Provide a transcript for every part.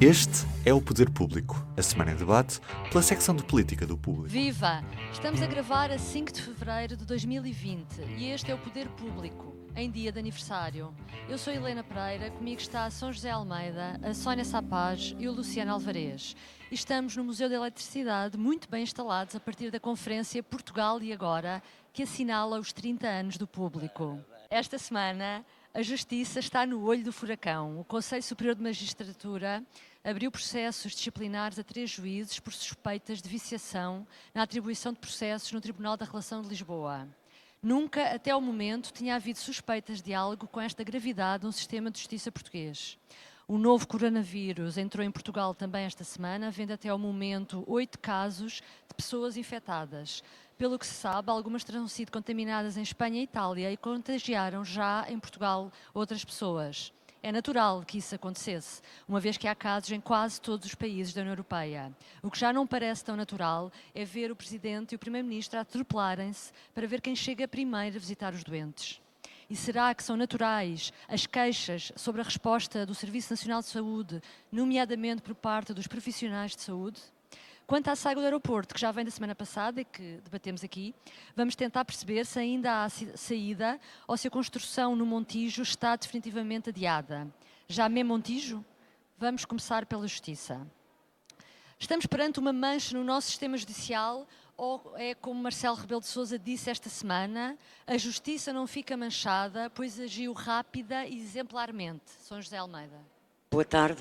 Este é o Poder Público, a semana em debate pela secção de Política do Público. Viva! Estamos a gravar a 5 de fevereiro de 2020 e este é o Poder Público, em dia de aniversário. Eu sou Helena Pereira, comigo está a São José Almeida, a Sónia Sapaz e o Luciano Alvarez. E estamos no Museu da Eletricidade, muito bem instalados a partir da conferência Portugal e Agora, que assinala os 30 anos do Público. Esta semana, a Justiça está no olho do furacão. O Conselho Superior de Magistratura abriu processos disciplinares a 3 juízes por suspeitas de viciação na atribuição de processos no Tribunal da Relação de Lisboa. Nunca, até ao momento, tinha havido suspeitas de algo com esta gravidade no sistema de justiça português. O novo coronavírus entrou em Portugal também esta semana, havendo até ao momento 8 casos de pessoas infectadas. Pelo que se sabe, algumas terão sido contaminadas em Espanha e Itália e contagiaram já em Portugal outras pessoas. É natural que isso acontecesse, uma vez que há casos em quase todos os países da União Europeia. O que já não parece tão natural é ver o Presidente e o Primeiro-Ministro a atropelarem-se para ver quem chega primeiro a visitar os doentes. E será que são naturais as queixas sobre a resposta do Serviço Nacional de Saúde, nomeadamente por parte dos profissionais de saúde? Quanto à saída do aeroporto, que já vem da semana passada e que debatemos aqui, vamos tentar perceber se ainda há saída ou se a construção no Montijo está definitivamente adiada. Já mesmo Montijo? Vamos começar pela Justiça. Estamos perante uma mancha no nosso sistema judicial ou é como Marcelo Rebelo de Sousa disse esta semana, a Justiça não fica manchada, pois agiu rápida e exemplarmente. São José Almeida. Boa tarde.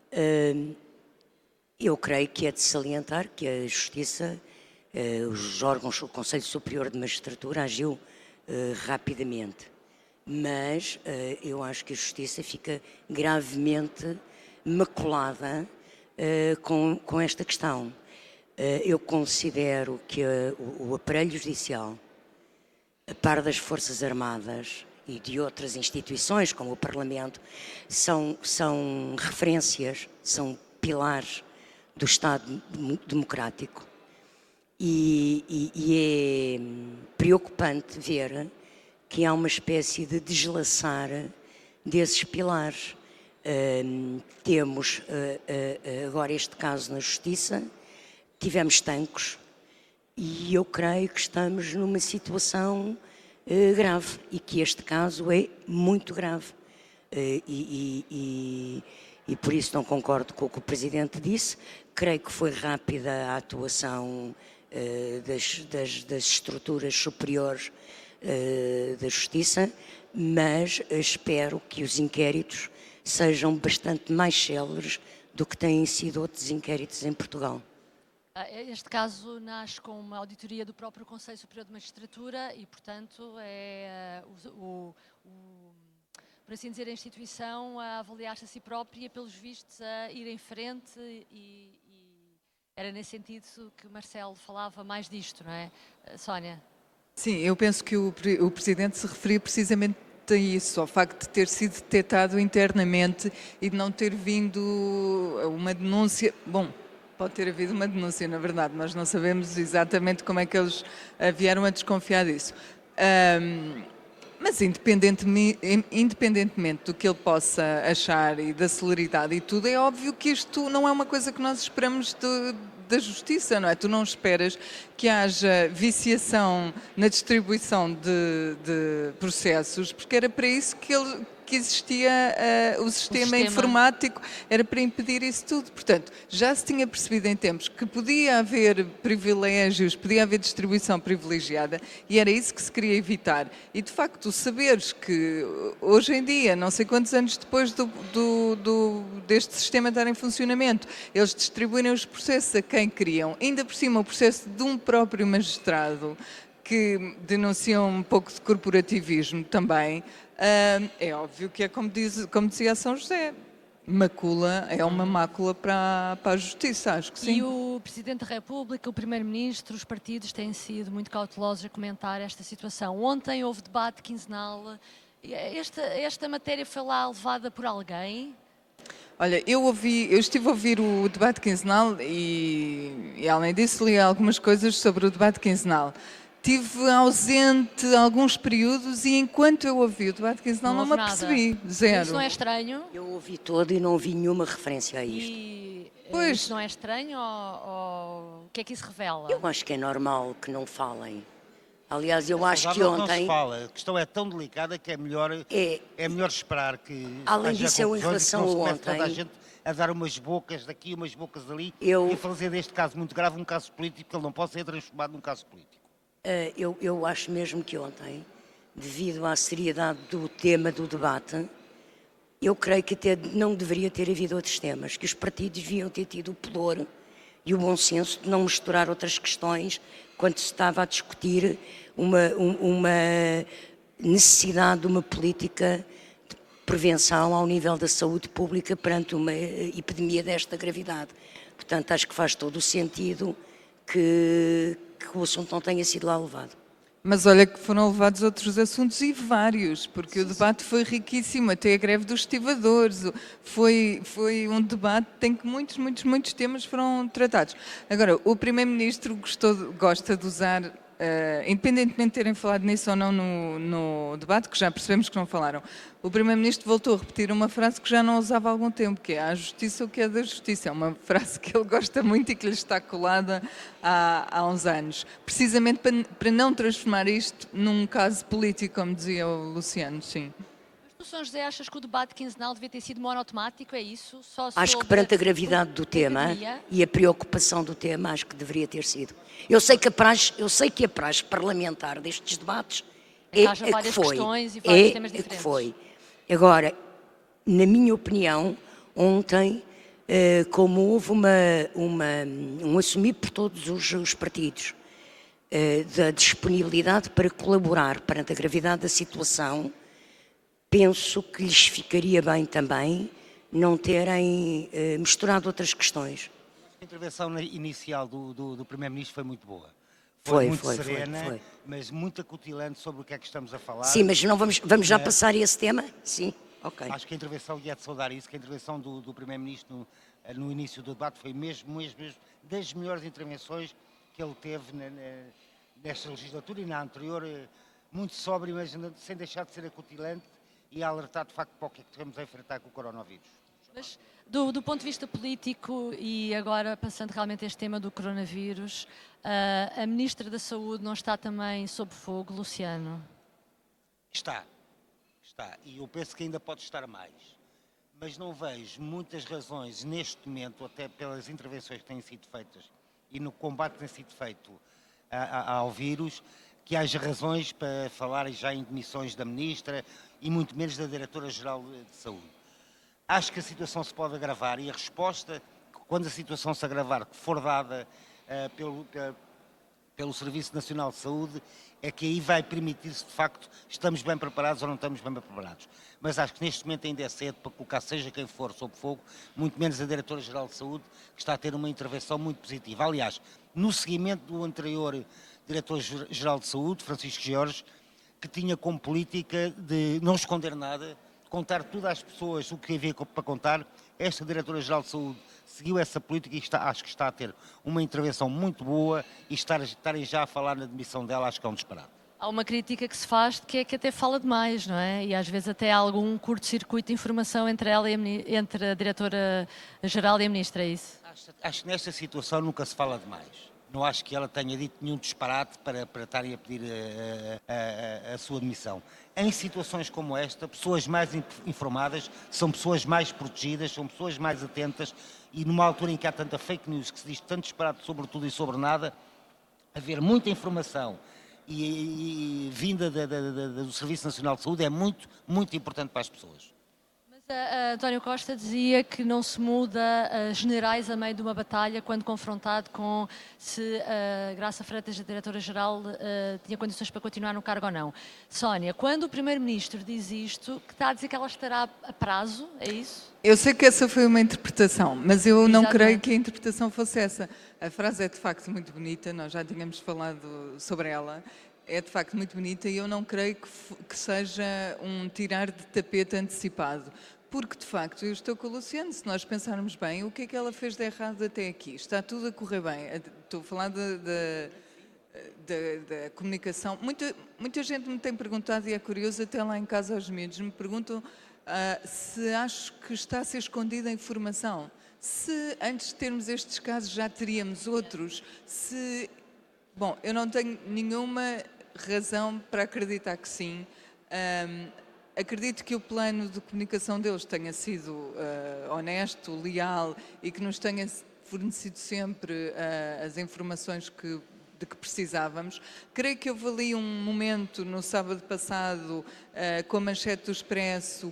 Eu creio que é de salientar que a Justiça, os órgãos, o Conselho Superior de Magistratura agiu rapidamente, mas eu acho que a Justiça fica gravemente maculada com esta questão. Eu considero que o aparelho judicial, a par das Forças Armadas e de outras instituições, como o Parlamento, são referências, são pilares do Estado democrático e é preocupante ver que há uma espécie de deslaçar desses pilares. Temos agora este caso na Justiça, tivemos Tancos e eu creio que estamos numa situação grave e que este caso é muito grave e por isso não concordo com o que o Presidente disse. Creio que foi rápida a atuação das estruturas superiores da Justiça, mas espero que os inquéritos sejam bastante mais céleres do que têm sido outros inquéritos em Portugal. Este caso nasce com uma auditoria do próprio Conselho Superior de Magistratura e, portanto, é por assim dizer, a instituição a avaliar-se a si própria e, pelos vistos, a ir em frente e era nesse sentido que Marcelo falava mais disto, não é? Sónia? Sim, eu penso que o Presidente se referia precisamente a isso, ao facto de ter sido detectado internamente e de não ter vindo uma denúncia. Bom, pode ter havido uma denúncia, na verdade, nós não sabemos exatamente como é que eles vieram a desconfiar disso. Mas independentemente do que ele possa achar e da celeridade e tudo, é óbvio que isto não é uma coisa que nós esperamos da Justiça, não é? Tu não esperas que haja viciação na distribuição de processos, porque era para isso que existia o sistema informático, era para impedir isso tudo. Portanto, já se tinha percebido em tempos que podia haver privilégios, podia haver distribuição privilegiada e era isso que se queria evitar. E, de facto, saberes que hoje em dia, não sei quantos anos depois deste sistema estar em funcionamento, eles distribuírem os processos a quem queriam, ainda por cima o processo de um próprio magistrado, que denunciam um pouco de corporativismo também, é óbvio que é como dizia a São José, macula, é uma mácula para a Justiça, acho que sim. E o Presidente da República, o Primeiro-Ministro, os partidos têm sido muito cautelosos a comentar esta situação. Ontem houve debate quinzenal. Esta matéria foi lá levada por alguém? Olha, eu estive a ouvir o debate quinzenal e além disso li algumas coisas sobre o debate quinzenal. Estive ausente alguns períodos e enquanto eu ouvi o debate quinzenal não me houve nada. apercebi. Zero. Isso não é estranho? Eu ouvi todo e não ouvi nenhuma referência a isto. E Pois. isso não é estranho ou o que é que isso revela? Eu acho que é normal que não falem. Aliás, eu acho que Saudável não se ontem... fala. A questão é tão delicada que é melhor esperar que Além haja disso, eu, em conclusões e que não relação se a comece toda a ontem- gente a dar umas bocas daqui, umas bocas dali Eu- e fazer deste caso muito grave um caso político que ele não pode ser transformado num caso político. Eu acho mesmo que ontem, devido à seriedade do tema do debate, eu creio que até não deveria ter havido outros temas, que os partidos deviam ter tido o pudor e o bom senso de não misturar outras questões quando se estava a discutir uma necessidade de uma política de prevenção ao nível da saúde pública perante uma epidemia desta gravidade. Portanto, acho que faz todo o sentido que o assunto não tenha sido lá levado. Mas olha que foram levados outros assuntos e vários, porque o debate foi riquíssimo, até a greve dos estivadores. Foi um debate em que muitos temas foram tratados. Agora, o Primeiro-Ministro gosta de usar, independentemente de terem falado nisso ou não no debate, que já percebemos que não falaram, o Primeiro-Ministro voltou a repetir uma frase que já não usava há algum tempo, que é "a justiça o que é da justiça". É uma frase que ele gosta muito e que lhe está colada há uns anos. Precisamente para não transformar isto num caso político, como dizia o Luciano, sim. Tu, São José, achas que o debate quinzenal devia ter sido monotemático, é isso? Só Acho que sobre perante a gravidade do tema epidemia? e a preocupação do tema, acho que deveria ter sido. Eu sei que a praxe parlamentar destes debates É que é haja a que várias foi. questões e vários É temas a que diferentes. foi. Agora, na minha opinião, ontem, como houve um assumir por todos os partidos da disponibilidade para colaborar perante a gravidade da situação, penso que lhes ficaria bem também não terem misturado outras questões. A intervenção inicial do Primeiro-Ministro foi muito boa. Foi, muito foi, serena, foi. mas muito acutilante sobre o que é que estamos a falar. Sim, mas não vamos já passar a esse tema? Sim, ok. Acho que a intervenção, e é de saudar isso, que a intervenção do Primeiro-Ministro no início do debate foi mesmo das melhores intervenções que ele teve nesta legislatura e na anterior, muito sóbrio, mas sem deixar de ser acutilante e a alertar de facto para o que é que estamos a enfrentar com o coronavírus. Mas, do ponto de vista político, e agora passando realmente a este tema do coronavírus, a Ministra da Saúde não está também sob fogo, Luciano? Está. E eu penso que ainda pode estar mais. Mas não vejo muitas razões neste momento, até pelas intervenções que têm sido feitas e no combate que tem sido feito ao vírus, que haja razões para falar já em demissões da Ministra e muito menos da Diretora-Geral de Saúde. Acho que a situação se pode agravar e a resposta, quando a situação se agravar, que for dada pelo Serviço Nacional de Saúde, é que aí vai permitir se de facto estamos bem preparados ou não estamos bem preparados. Mas acho que neste momento ainda é cedo para colocar seja quem for sob fogo, muito menos a Diretora-Geral de Saúde, que está a ter uma intervenção muito positiva. Aliás, no seguimento do anterior Diretor-Geral de Saúde, Francisco Jorge, que tinha como política de não esconder nada, contar tudo às pessoas o que havia para contar, esta Diretora-Geral de Saúde seguiu essa política e acho que está a ter uma intervenção muito boa e estarem já a falar na demissão dela, acho que é um disparate. Há uma crítica que se faz de que é que até fala demais, não é? E às vezes até há algum curto-circuito de informação entre ela e entre a Diretora-Geral e a Ministra, é isso? Acho que nesta situação nunca se fala demais. Não acho que ela tenha dito nenhum disparate para estarem a pedir a sua demissão. Em situações como esta, pessoas mais informadas são pessoas mais protegidas, são pessoas mais atentas e numa altura em que há tanta fake news, que se diz tanto disparate sobre tudo e sobre nada, haver muita informação e vinda do Serviço Nacional de Saúde é muito, muito importante para as pessoas. Mas António Costa dizia que não se muda generais a meio de uma batalha quando confrontado com se Graça Freitas, a Diretora-Geral, tinha condições para continuar no cargo ou não. Sónia, quando o Primeiro-Ministro diz isto, que está a dizer que ela estará a prazo, é isso? Eu sei que essa foi uma interpretação, mas eu não Exatamente. creio que a interpretação fosse essa. A frase é de facto muito bonita, nós já tínhamos falado sobre ela, é de facto muito bonita e eu não creio que seja um tirar de tapete antecipado. Porque, de facto, eu estou com o Luciano, se nós pensarmos bem, o que é que ela fez de errado até aqui? Está tudo a correr bem. Estou a falar da comunicação. Muita gente me tem perguntado, e é curioso, até lá em casa aos miúdos, me perguntam se acho que está a ser escondida a informação. Se antes de termos estes casos já teríamos outros, Bom, eu não tenho nenhuma razão para acreditar que sim. Acredito que o plano de comunicação deles tenha sido honesto, leal e que nos tenha fornecido sempre as informações de que precisávamos. Creio que houve ali um momento no sábado passado com a manchete do Expresso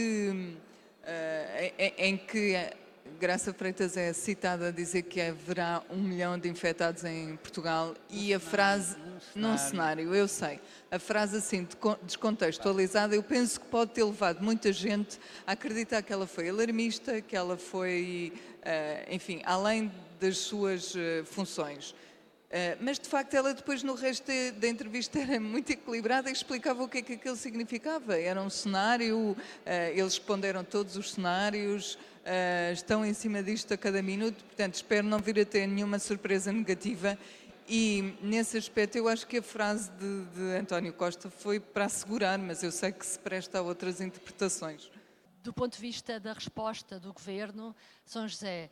em que Graça Freitas é citada a dizer que haverá 1 milhão de infectados em Portugal e a frase, num cenário, eu sei, a frase assim descontextualizada, eu penso que pode ter levado muita gente a acreditar que ela foi alarmista, que ela foi, enfim, além das suas funções. Mas de facto ela depois no resto da entrevista era muito equilibrada e explicava o que é que aquilo significava. Era um cenário, eles responderam todos os cenários, estão em cima disto a cada minuto, portanto espero não vir a ter nenhuma surpresa negativa e nesse aspecto eu acho que a frase de António Costa foi para assegurar, mas eu sei que se presta a outras interpretações. Do ponto de vista da resposta do Governo, São José,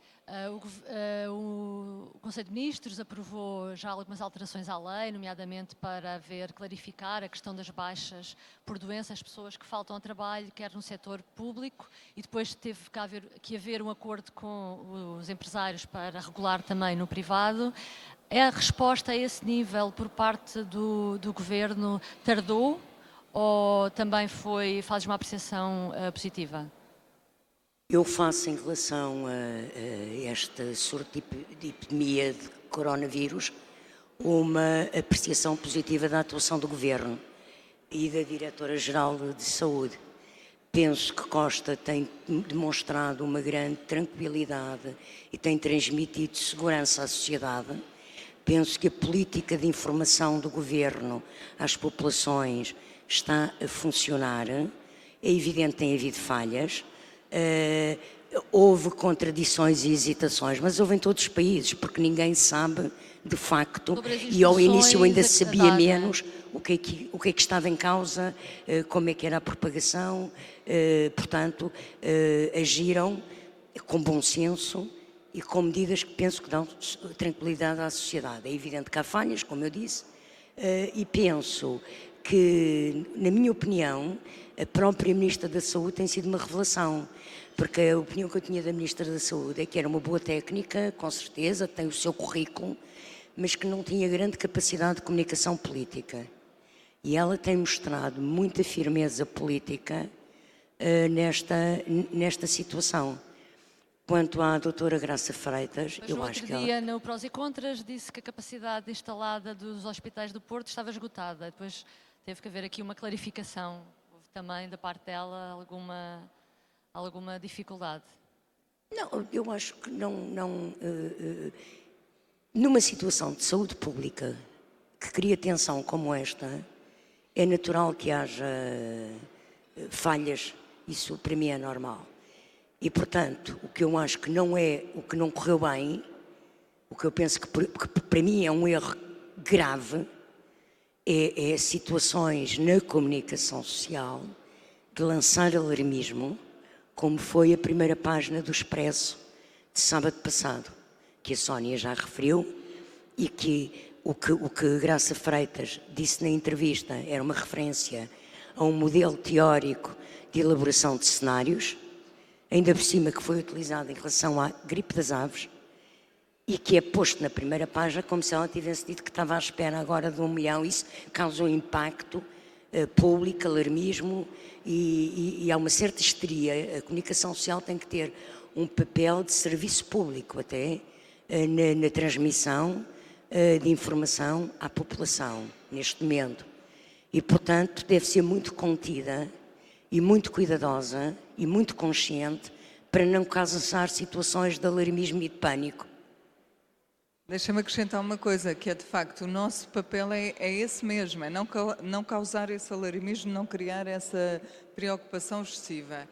o Conselho de Ministros aprovou já algumas alterações à lei, nomeadamente para clarificar a questão das baixas por doença, as pessoas que faltam ao trabalho, quer no setor público, e depois teve que haver um acordo com os empresários para regular também no privado. A resposta a esse nível por parte do Governo tardou? Ou também fazes uma apreciação positiva? Eu faço em relação a esta surto de epidemia de coronavírus uma apreciação positiva da atuação do Governo e da Diretora-Geral de Saúde. Penso que Costa tem demonstrado uma grande tranquilidade e tem transmitido segurança à sociedade. Penso que a política de informação do Governo às populações está a funcionar. É evidente que tem havido falhas, houve contradições e hesitações, mas houve em todos os países, porque ninguém sabe de facto, e ao início ainda se sabia menos o que é que estava em causa, como é que era a propagação, portanto, agiram com bom senso e com medidas que penso que dão tranquilidade à sociedade. É evidente que há falhas, como eu disse, e penso que, na minha opinião, a própria Ministra da Saúde tem sido uma revelação, porque a opinião que eu tinha da Ministra da Saúde é que era uma boa técnica, com certeza, tem o seu currículo, mas que não tinha grande capacidade de comunicação política. E ela tem mostrado muita firmeza política nesta situação. Quanto à doutora Graça Freitas, eu acho que ela... No outro dia, no Prós e Contras, disse que a capacidade instalada dos hospitais do Porto estava esgotada. Depois teve que haver aqui uma clarificação. Houve também, da parte dela, alguma dificuldade. Não, eu acho que numa situação de saúde pública que cria tensão como esta, é natural que haja falhas. Isso para mim é normal. E, portanto, o que eu acho que não é, o que não correu bem, o que eu penso que para mim é um erro grave, é situações na comunicação social de lançar alarmismo, como foi a primeira página do Expresso de sábado passado, que a Sónia já referiu, e que o que Graça Freitas disse na entrevista era uma referência a um modelo teórico de elaboração de cenários, ainda por cima que foi utilizado em relação à gripe das aves, e que é posto na primeira página como se ela tivesse dito que estava à espera agora de 1 milhão. Isso causou impacto público, alarmismo, e há uma certa histeria. A comunicação social tem que ter um papel de serviço público até na transmissão de informação à população neste momento. E, portanto, deve ser muito contida e muito cuidadosa e muito consciente para não causar situações de alarmismo e de pânico. Deixa-me acrescentar uma coisa, que é de facto o nosso papel é esse mesmo, é não causar esse alarmismo, não criar essa preocupação excessiva.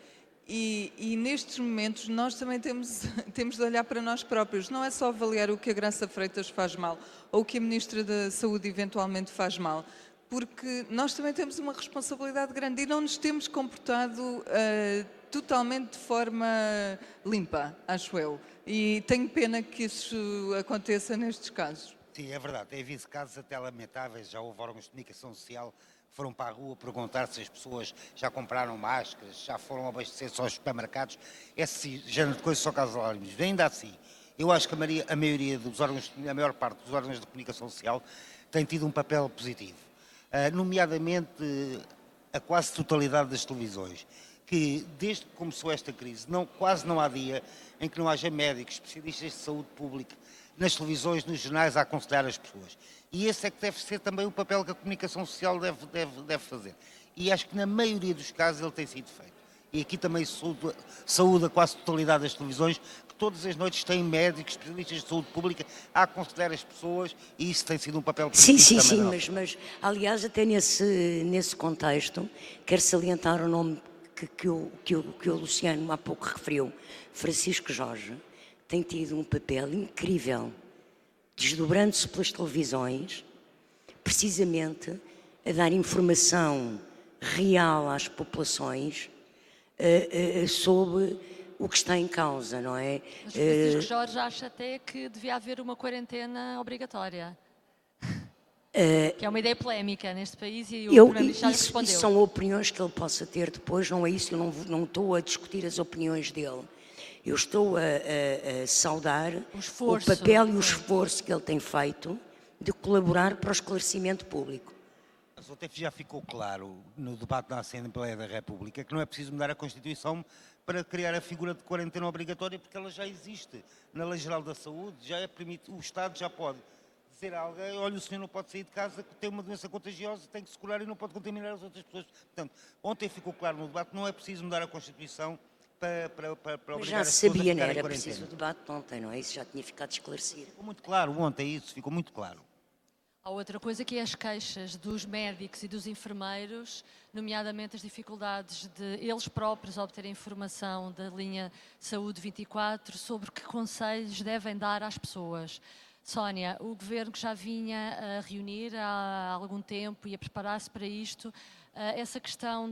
E nestes momentos nós também temos, temos de olhar para nós próprios. Não é só avaliar o que a Graça Freitas faz mal ou o que a Ministra da Saúde eventualmente faz mal, porque nós também temos uma responsabilidade grande e não nos temos comportado totalmente de forma limpa, acho eu. E tenho pena que isso aconteça nestes casos. Sim, é verdade. Tem havido casos até lamentáveis. Já houve órgãos de comunicação social que foram para a rua perguntar se as pessoas já compraram máscaras, já foram abastecer-se aos supermercados. Esse género de coisas só causa alarmes. Ainda assim, eu acho que a maioria dos órgãos, a maior parte dos órgãos de comunicação social tem tido um papel positivo. Nomeadamente a quase totalidade das televisões, que desde que começou esta crise, quase não há dia em que não haja médicos, especialistas de saúde pública, nas televisões, nos jornais, a aconselhar as pessoas. E esse é que deve ser também o papel que a comunicação social deve fazer. E acho que na maioria dos casos ele tem sido feito. E aqui também saúde a quase totalidade das televisões, que todas as noites têm médicos, especialistas de saúde pública a aconselhar as pessoas, e isso tem sido um papel positivo também. Sim, mas aliás até nesse contexto, quero salientar o nome que o Luciano há pouco referiu. Francisco Jorge tem tido um papel incrível, desdobrando-se pelas televisões, precisamente a dar informação real às populações sobre o que está em causa, não é? Mas Francisco Jorge acha até que devia haver uma quarentena obrigatória. Que é uma ideia polémica neste país e o Primeiro-Ministro já lhe respondeu. Isso são opiniões que ele possa ter depois, não é isso, eu não estou a discutir as opiniões dele. Eu estou a saudar o papel e o esforço que ele tem feito de colaborar para o esclarecimento público. Mas até já ficou claro no debate na Assembleia da República que não é preciso mudar a Constituição para criar a figura de quarentena obrigatória, porque ela já existe na Lei Geral da Saúde, já é permitido, o Estado já pode dizer a alguém: olha, o senhor não pode sair de casa, tem uma doença contagiosa, tem que se curar e não pode contaminar as outras pessoas. Portanto, ontem ficou claro no debate, não é preciso mudar a Constituição para obrigar já as pessoas a sabia, não ficarem em era quarentena. preciso o debate ontem, não é? Isso já tinha ficado esclarecido. Ficou muito claro ontem isso, ficou muito claro. Há outra coisa que é as queixas dos médicos e dos enfermeiros, nomeadamente as dificuldades de eles próprios obterem informação da linha Saúde 24 sobre que conselhos devem dar às pessoas. Sónia, o Governo que já vinha a reunir há algum tempo e a preparar-se para isto, essa questão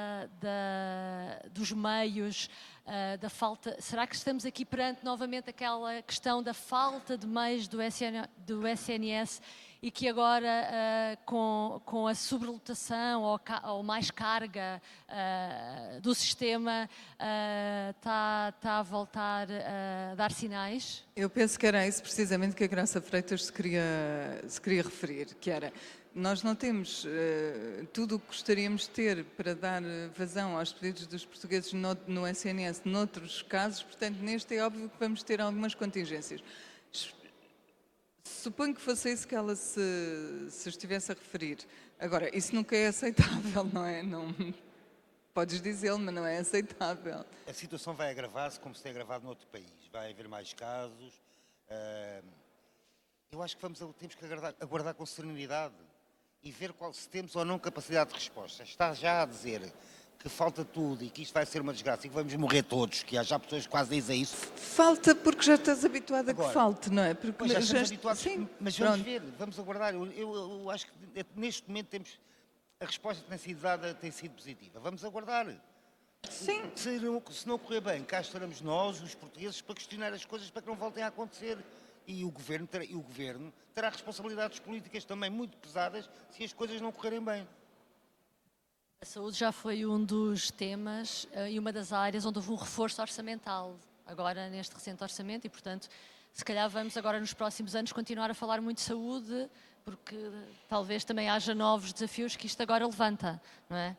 dos meios, da falta... Será que estamos aqui perante novamente aquela questão da falta de meios do SNS e que agora, com a sobrelotação ou mais carga do sistema, está a voltar a dar sinais? Eu penso que era isso precisamente que a Graça Freitas se queria referir, que era: nós não temos tudo o que gostaríamos de ter para dar vazão aos pedidos dos portugueses no SNS, noutros casos, portanto, neste é óbvio que vamos ter algumas contingências. Suponho que fosse isso que ela se estivesse a referir. Agora, isso nunca é aceitável, não é? Não, podes dizê-lo, mas não é aceitável. A situação vai agravar-se como se tem agravado noutro país. Vai haver mais casos. Eu acho que temos que aguardar com serenidade e ver se temos ou não capacidade de resposta. Está já a dizer que falta tudo e que isto vai ser uma desgraça e que vamos morrer todos, que há já pessoas que quase dizem isso. Falta porque já estás habituado a que falte, não é? Porque Pois já estamos habituados, sim, mas vamos ver, vamos aguardar. Eu acho que neste momento a resposta que tem sido dada tem sido positiva. Vamos aguardar. Sim. Se não correr bem, cá estaremos nós, os portugueses, para questionar as coisas para que não voltem a acontecer. E o Governo terá responsabilidades políticas também muito pesadas se as coisas não correrem bem. A saúde já foi um dos temas e uma das áreas onde houve um reforço orçamental, agora neste recente orçamento, e portanto, se calhar vamos agora nos próximos anos continuar a falar muito de saúde, porque talvez também haja novos desafios que isto agora levanta, não é?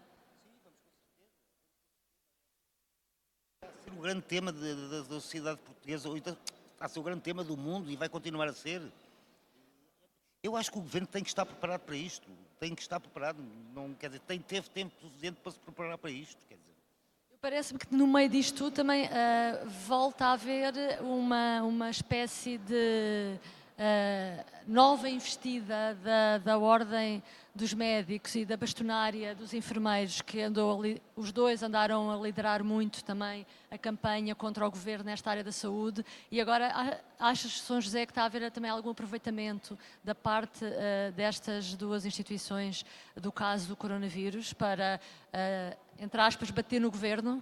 Vai ser o grande tema da sociedade portuguesa, vai ser o grande tema do mundo e vai continuar a ser. Eu acho que o Governo tem que estar preparado para isto, tem que estar preparado, não, quer dizer, teve tempo suficiente para se preparar para isto, quer dizer. Parece-me que no meio disto tudo também volta a haver uma espécie de nova investida da Ordem dos Médicos e da bastonária dos enfermeiros, que os dois andaram a liderar muito também a campanha contra o governo nesta área da saúde, e agora achas, São José, que está a haver também algum aproveitamento da parte destas duas instituições do caso do coronavírus para, entre aspas, bater no governo?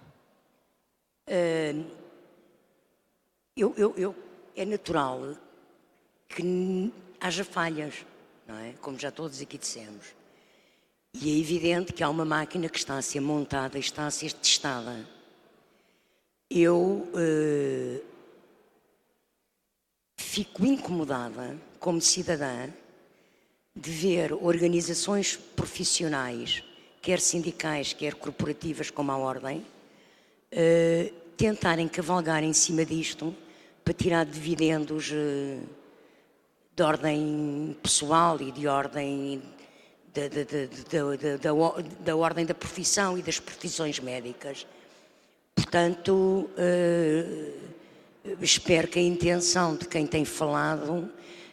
É natural que haja falhas, não é? Como já todos aqui dissemos. E é evidente que há uma máquina que está a ser montada e está a ser testada. Eu fico incomodada, como cidadã, de ver organizações profissionais, quer sindicais, quer corporativas, como a Ordem, tentarem cavalgar em cima disto para tirar dividendos de ordem pessoal e de ordem da ordem da profissão e das profissões médicas. Portanto, espero que a intenção de quem tem falado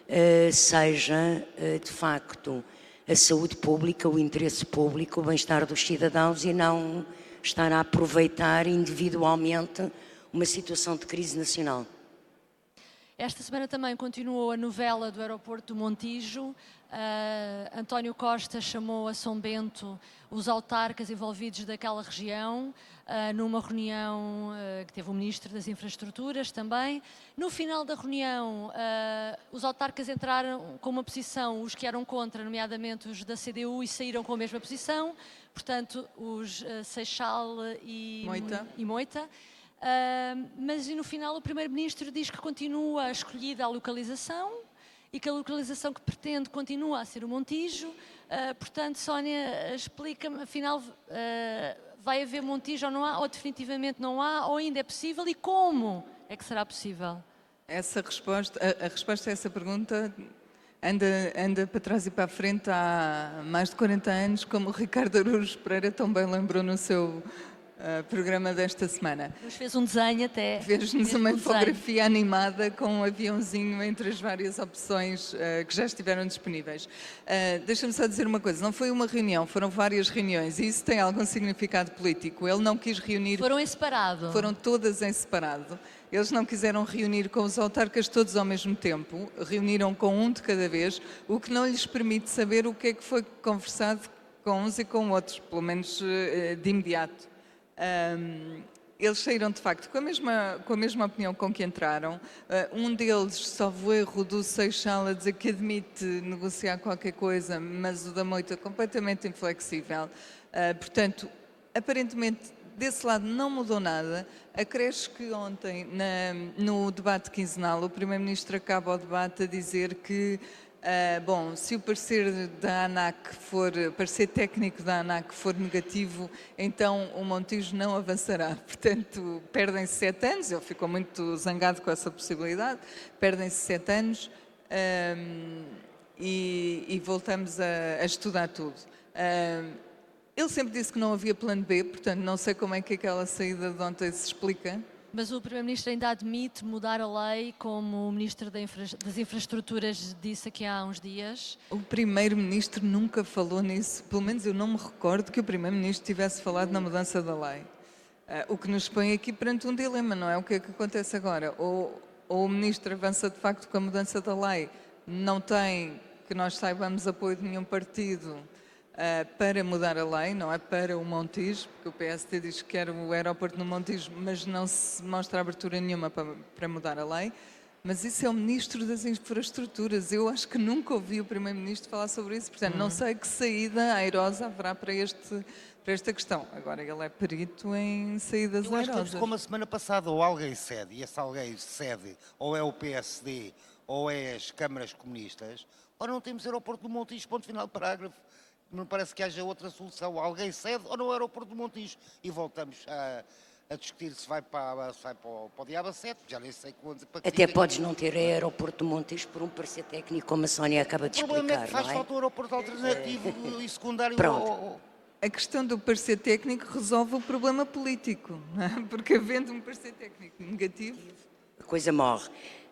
seja, de facto, a saúde pública, o interesse público, o bem-estar dos cidadãos e não estar a aproveitar individualmente uma situação de crise nacional. Esta semana também continuou a novela do aeroporto do Montijo. António Costa chamou a São Bento os autarcas envolvidos daquela região, numa reunião que teve o Ministro das Infraestruturas também. No final da reunião, os autarcas entraram com uma posição, os que eram contra, nomeadamente os da CDU, e saíram com a mesma posição, portanto, os Seixal e Moita. Mas no final o Primeiro-Ministro diz que continua escolhida a localização e que a localização que pretende continua a ser o Montijo. Portanto, Sónia, explica-me, afinal, vai haver Montijo ou não há, ou definitivamente não há, ou ainda é possível, e como é que será possível? A resposta a essa pergunta anda para trás e para a frente há mais de 40 anos, como o Ricardo Araújo Pereira também lembrou no seu programa desta semana. Nos fez um desenho até. Fez-nos uma infografia animada com um aviãozinho entre as várias opções que já estiveram disponíveis. Deixa-me só dizer uma coisa, não foi uma reunião, foram várias reuniões e isso tem algum significado político. Ele não quis reunir... Foram em separado. Foram todas em separado. Eles não quiseram reunir com os autarcas todos ao mesmo tempo, reuniram com um de cada vez, o que não lhes permite saber o que é que foi conversado com uns e com outros, pelo menos de imediato. Eles saíram de facto com a mesma opinião com que entraram. Um deles, salvo erro, do Seixal, a dizer que admite negociar qualquer coisa, mas o da Moita completamente inflexível. Portanto, aparentemente desse lado não mudou nada. Acresce que ontem, no debate quinzenal, o Primeiro-Ministro acaba o debate a dizer que se o parecer da ANAC parecer técnico da ANAC for negativo, então o Montijo não avançará. Portanto, perdem-se 7 anos, ele ficou muito zangado com essa possibilidade, perdem-se 7 anos e voltamos a estudar tudo. Ele sempre disse que não havia plano B, portanto não sei como é que aquela saída de ontem se explica. Mas o Primeiro-Ministro ainda admite mudar a lei, como o Ministro das Infraestruturas disse aqui há uns dias? O Primeiro-Ministro nunca falou nisso. Pelo menos eu não me recordo que o Primeiro-Ministro tivesse falado na mudança da lei. O que nos põe aqui perante um dilema, não é? O que é que acontece agora? Ou o Ministro avança de facto com a mudança da lei, não tem, que nós saibamos, apoio de nenhum partido para mudar a lei, não é para o Montijo, porque o PSD diz que quer o aeroporto no Montijo, mas não se mostra abertura nenhuma para mudar a lei. Mas isso é o Ministro das Infraestruturas. Eu acho que nunca ouvi o Primeiro-Ministro falar sobre isso. Portanto, não sei que saída airosa haverá para esta questão. Agora, ele é perito em saídas airosas. Eu acho que como a semana passada, ou alguém cede, e esse alguém cede, ou é o PSD, ou é as câmaras comunistas, ou não temos aeroporto do Montijo, ponto final, parágrafo. Não parece que haja outra solução. Alguém cede ou no aeroporto do Montijo. E voltamos a discutir se vai para o Diabo 7, já nem sei quando. Até podes não ter aeroporto do Montijo por um parecer técnico, como a Sónia acaba de explicar. O problema é que faz falta um aeroporto alternativo e secundário. Pronto. A questão do parecer técnico resolve o problema político, não é? Porque havendo um parecer técnico negativo... A coisa morre.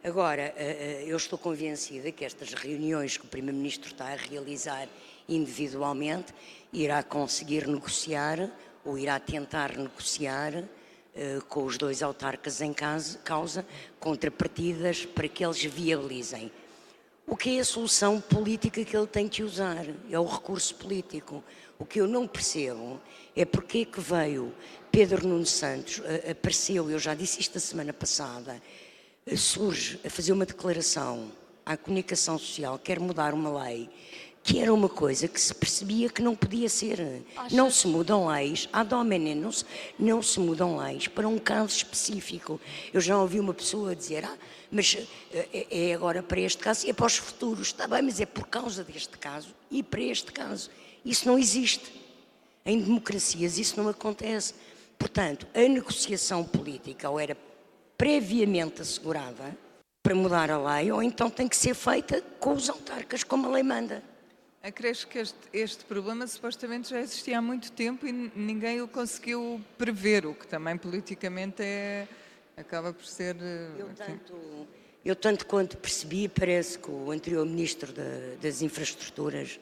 Agora, eu estou convencida que estas reuniões que o Primeiro-Ministro está a realizar individualmente irá conseguir negociar ou irá tentar negociar com os dois autarcas em causa contrapartidas para que eles viabilizem. O que é a solução política que ele tem que usar? É o recurso político. O que eu não percebo é porque é que veio Pedro Nuno Santos, apareceu, eu já disse isto a semana passada, surge a fazer uma declaração à comunicação social, quer mudar uma lei, que era uma coisa que se percebia que não podia ser. Não se mudam leis, ad hominem, não se mudam leis para um caso específico. Eu já ouvi uma pessoa dizer, mas é agora para este caso e é para os futuros. Está bem, mas é por causa deste caso e para este caso. Isso não existe. Em democracias isso não acontece. Portanto, a negociação política ou era previamente assegurada para mudar a lei, ou então tem que ser feita com os autarcas, como a lei manda. Acresce que este problema supostamente já existia há muito tempo e ninguém o conseguiu prever, o que também politicamente acaba por ser... Eu tanto quanto percebi, parece que o anterior Ministro das Infraestruturas,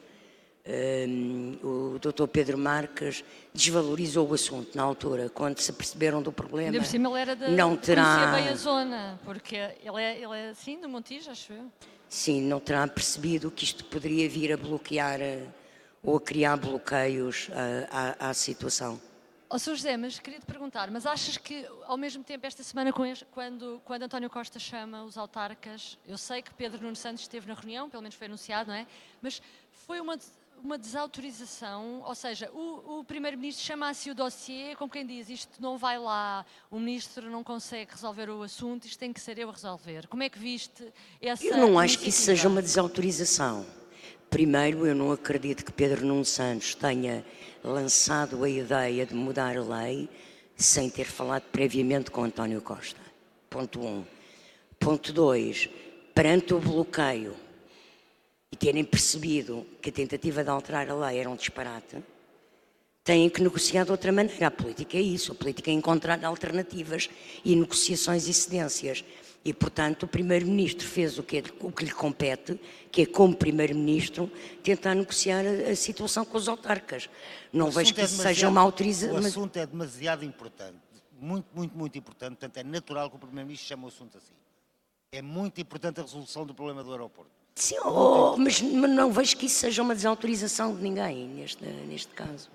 o Dr. Pedro Marques, desvalorizou o assunto na altura, quando se aperceberam do problema. Ainda por cima ele era não terá... conhecia bem a zona, porque ele é assim, do Montijo, acho eu. Sim, não terá percebido que isto poderia vir a bloquear ou a criar bloqueios à situação. Sr. José, mas queria te perguntar, mas achas que ao mesmo tempo esta semana quando António Costa chama os autarcas, eu sei que Pedro Nuno Santos esteve na reunião, pelo menos foi anunciado, não é? Mas foi uma desautorização, ou seja, o Primeiro-Ministro chama-se o dossiê, como quem diz, isto não vai lá, o Ministro não consegue resolver o assunto, isto tem que ser eu a resolver. Como é que viste essa Eu não acho que isso seja uma desautorização. Primeiro, eu não acredito que Pedro Nuno Santos tenha lançado a ideia de mudar a lei sem ter falado previamente com António Costa. Ponto 1. Ponto 2. Perante o bloqueio e terem percebido que a tentativa de alterar a lei era um disparate, têm que negociar de outra maneira. A política é isso, a política é encontrar alternativas e negociações e cedências. E, portanto, o Primeiro-Ministro fez o que lhe compete, que é, como Primeiro-Ministro, tentar negociar a situação com os autarcas. Não vejo que isso seja uma autorização. O assunto é demasiado importante, muito importante, portanto é natural que o Primeiro-Ministro chame o assunto assim. É muito importante a resolução do problema do aeroporto. Sim, mas não vejo que isso seja uma desautorização de ninguém, neste caso.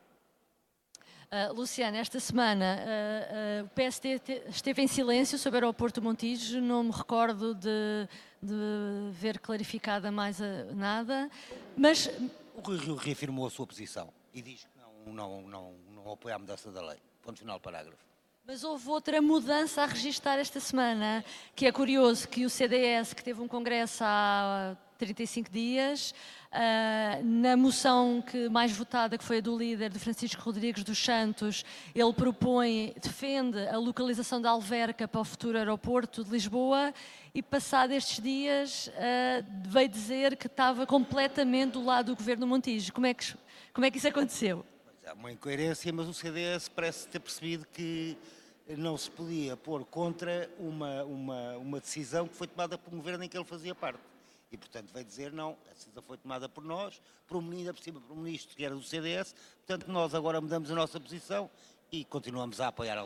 Luciana, esta semana o PSD esteve em silêncio sobre o aeroporto Montijo, não me recordo de ver clarificada mais nada, mas... O Rui Rio reafirmou a sua posição e diz que não apoia a mudança da lei. Ponto final, parágrafo. Mas houve outra mudança a registar esta semana, que é curioso que o CDS, que teve um congresso há 35 dias, na moção mais votada, que foi a do líder, de Francisco Rodrigues dos Santos, ele defende a localização da Alverca para o futuro aeroporto de Lisboa e, passado estes dias, veio dizer que estava completamente do lado do governo Montijo. Como é que isso aconteceu? Há uma incoerência, mas o CDS parece ter percebido que não se podia pôr contra uma decisão que foi tomada por um governo em que ele fazia parte. E, portanto, veio dizer, não, a decisão foi tomada por nós, por um ministro que era do CDS, portanto, nós agora mudamos a nossa posição e continuamos a apoiar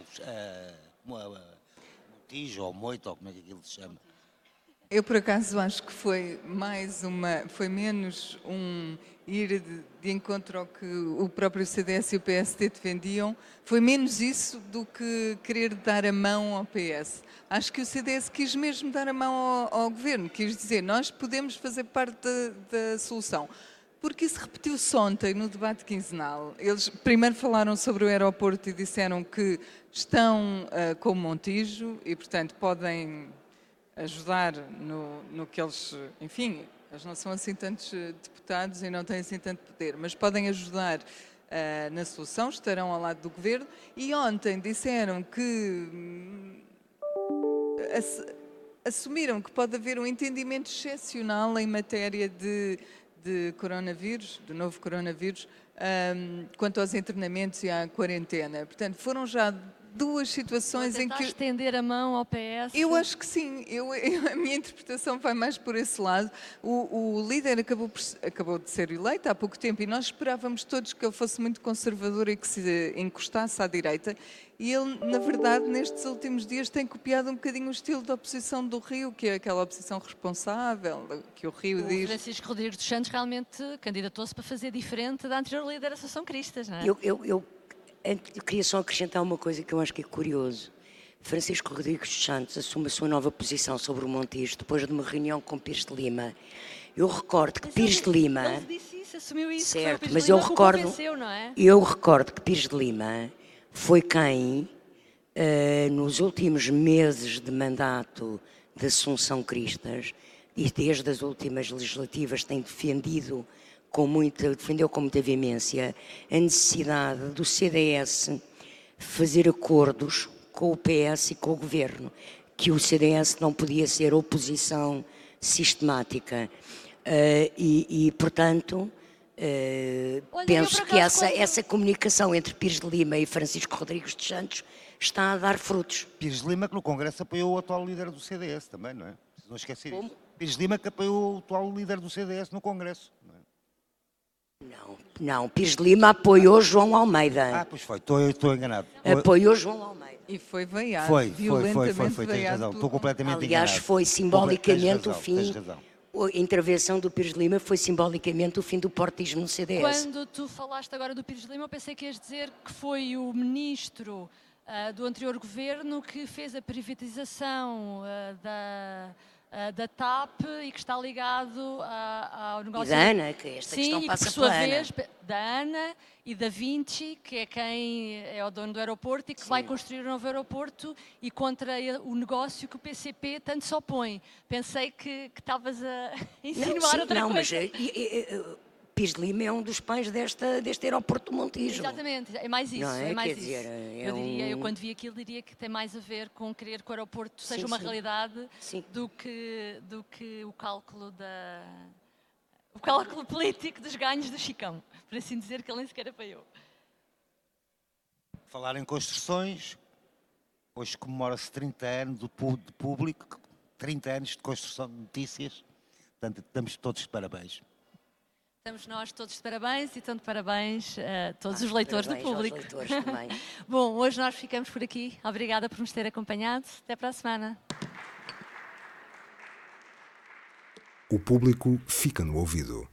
Montijo, ou Moito, ou como é que aquilo se chama. Eu, por acaso, acho que foi menos ir de encontro ao que o próprio CDS e o PSD defendiam, foi menos isso do que querer dar a mão ao PS. Acho que o CDS quis mesmo dar a mão ao governo, quis dizer, nós podemos fazer parte da solução. Porque isso repetiu-se ontem no debate quinzenal. Eles primeiro falaram sobre o aeroporto e disseram que estão com o Montijo e, portanto, podem ajudar no que eles, enfim, eles não são assim tantos deputados e não têm assim tanto poder, mas podem ajudar na solução, estarão ao lado do governo. E ontem disseram que assumiram que pode haver um entendimento excepcional em matéria de coronavírus, do novo coronavírus, quanto aos internamentos e à quarentena. Portanto, foram já duas situações em Tentar que estender a mão ao PS. eu acho que sim, a minha interpretação vai mais por esse lado. O líder acabou de ser eleito há pouco tempo e nós esperávamos todos que ele fosse muito conservador e que se encostasse à direita. E ele, na verdade, nestes últimos dias tem copiado um bocadinho o estilo da oposição do Rio, que é aquela oposição responsável, que o Rio O diz... Francisco Rodrigues dos Santos realmente candidatou-se para fazer diferente da anterior líder da Associação Cristas, não é? Eu queria só acrescentar uma coisa que eu acho que é curioso. Francisco Rodrigues dos Santos assume a sua nova posição sobre o Montijo depois de uma reunião com Pires de Lima. Eu recordo que Pires de Lima... Ele disse isso, assumiu isso. Certo, foi o Pires mas de Lima eu que o recordo... convenceu, não é? Eu recordo que Pires de Lima foi quem, nos últimos meses de mandato de Assunção Cristas, e desde as últimas legislativas tem defendeu com muita veemência a necessidade do CDS fazer acordos com o PS e com o Governo, que o CDS não podia ser oposição sistemática. Portanto, Olha, penso eu, por que acaso, essa comunicação entre Pires de Lima e Francisco Rodrigues dos Santos está a dar frutos. Pires de Lima, que no Congresso apoiou o atual líder do CDS também, não é? Não esquecer isso. Pires de Lima que apoiou o atual líder do CDS no Congresso. Não, Pires de Lima apoiou João Almeida. Pois foi, estou enganado. Apoiou João Almeida. E foi veiado, Foi, violentamente tens veiado razão. pelo- Estou completamente Aliás, enganado. foi simbolicamente o Tens fim. razão. A intervenção do Pires de Lima foi simbolicamente o fim do portismo no CDS. Quando tu falaste agora do Pires de Lima, eu pensei que ias dizer que foi o ministro do anterior governo que fez a privatização da TAP e que está ligado ao negócio... E da Ana, que esta Sim, questão e que, passa por sua pela Ana. vez, da Ana e da Vinci, que é quem é o dono do aeroporto e que vai construir o novo aeroporto, e contra o negócio que o PCP tanto se opõe. Pensei que estavas a insinuar outra coisa. Mas Pires de Lima é um dos pais deste aeroporto do Montijo. Exatamente, é mais isso, Não é? é mais Quer isso. dizer, Eu quando vi aquilo diria que tem mais a ver com querer que o aeroporto seja Sim, uma sim. realidade Sim. do que o cálculo o cálculo político dos ganhos do Chicão, por assim dizer, que ele nem sequer apoiou. Falar em construções, hoje comemora-se 30 anos de público, 30 anos de construção de notícias, portanto, estamos todos de parabéns. Estamos nós todos de parabéns e estão de parabéns a todos os leitores do Parabéns aos público. leitores também. Bom, hoje nós ficamos por aqui. Obrigada por nos ter acompanhado. Até para a semana. O público fica no ouvido.